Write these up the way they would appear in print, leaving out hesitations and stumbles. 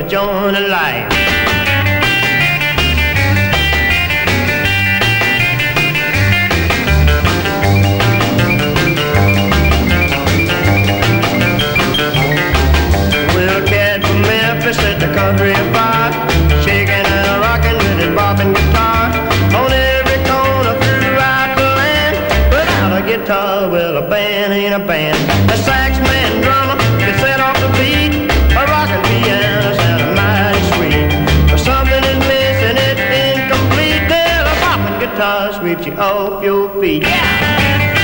the joint of life. Well, cat from Memphis at the country bar, shaking and rocking with his bopping guitar. On every corner throughout the land, without a guitar, well, a band ain't a band. The sax man drummer can set off the beat, a rocking piano sound mighty sweet. But something is missing, it's incomplete. Till a bopping guitar sweeps you off your feet. Yeah!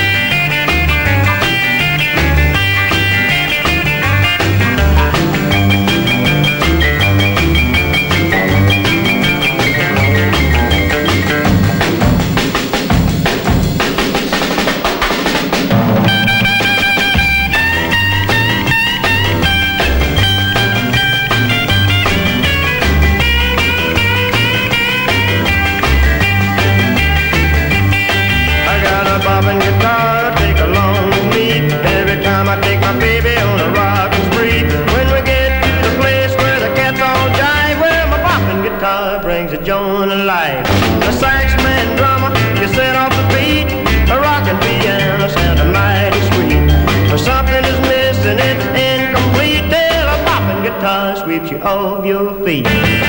Bopping guitar, take along with me. Every time I take my baby on a rockin' spree. When we get to the place where the cats all jive, well, my bopping guitar brings a joint of life. The sax man drummer, you set off the beat. A rockin' piano sound mighty sweet. But something is missing, it's incomplete. Till a bopping guitar sweeps you off your feet.